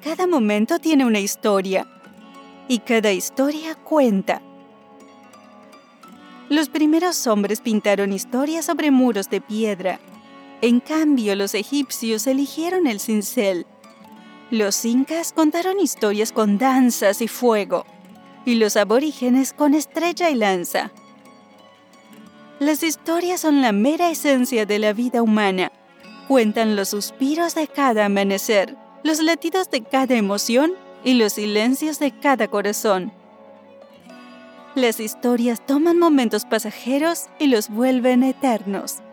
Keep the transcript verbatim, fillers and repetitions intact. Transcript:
cada momento tiene una historia, y cada historia cuenta. Los primeros hombres pintaron historias sobre muros de piedra. En cambio, los egipcios eligieron el cincel. Los incas contaron historias con danzas y fuego, y los aborígenes con estrella y lanza. Las historias son la mera esencia de la vida humana. Cuentan los suspiros de cada amanecer, los latidos de cada emoción y los silencios de cada corazón. Las historias toman momentos pasajeros y los vuelven eternos.